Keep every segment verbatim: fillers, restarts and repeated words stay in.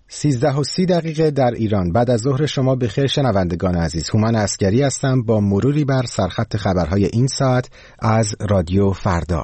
سیزده و سی دقیقه در ایران. بعد از ظهر شما بخیر شنوندگان عزیز. هومن عسگری هستم با مروری بر سرخط خبرهای این ساعت از رادیو فردا.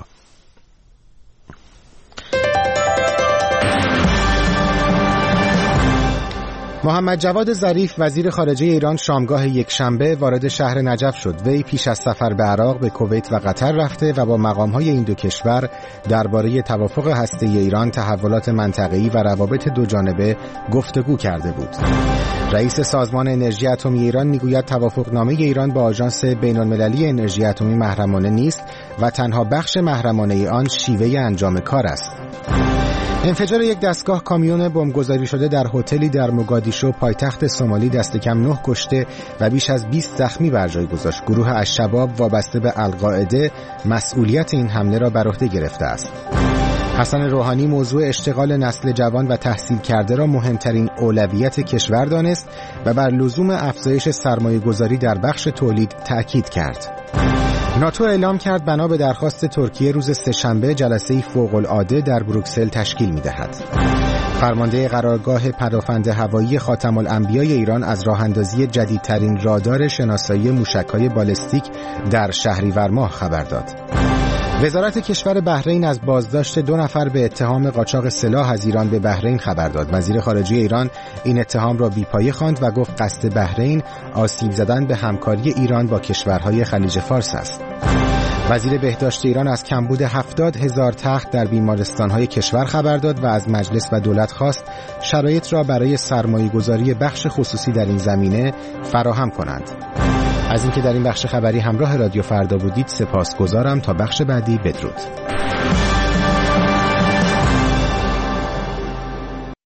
محمد جواد ظریف وزیر خارجه ایران شامگاه یکشنبه وارد شهر نجف شد. وی پیش از سفر به عراق به کویت و قطر رفته و با مقام‌های این دو کشور درباره توافق هسته‌ای ایران، تحولات منطقه‌ای و روابط دوجانبه گفتگو کرده بود. رئیس سازمان انرژی اتمی ایران میگوید توافقنامه ایران با آژانس بین‌المللی انرژی اتمی محرمانه نیست و تنها بخش محرمانه آن شیوه انجام کار است. انفجار یک دستگاه کامیون بمبگذاری شده در هتلی در موگادیشو پایتخت سومالی دست کم نه کشته و بیش از بیست زخمی بر جای گذاشت. گروه الشباب وابسته به القاعده مسئولیت این حمله را بر عهده گرفته است. حسن روحانی موضوع اشتغال نسل جوان و تحصیل کرده را مهمترین اولویت کشور دانست و بر لزوم افزایش سرمایه گذاری در بخش تولید تأکید کرد. ناتو اعلام کرد بنا به درخواست ترکیه روز سه‌شنبه جلسه‌ای فوق‌العاده در بروکسل تشکیل می‌دهد. فرمانده قرارگاه پدافند هوایی خاتم الانبیاء ایران از راه‌اندازی جدیدترین رادار شناسایی موشک‌های بالستیک در شهریور ماه خبر داد. وزارت کشور بحرین از بازداشت دو نفر به اتهام قاچاق سلاح از ایران به بحرین خبر داد. وزیر خارجه ایران این اتهام را بی‌پایه خواند و گفت قصد بحرین آسیب زدن به همکاری ایران با کشورهای خلیج فارس است. وزیر بهداشت ایران از کمبود هفتاد هزار تخت در بیمارستان‌های کشور خبر داد و از مجلس و دولت خواست شرایط را برای سرمایه‌گذاری بخش خصوصی در این زمینه فراهم کنند. از اینکه در این بخش خبری همراه رادیو فردا بودید سپاسگزارم. تا بخش بعدی بدرود.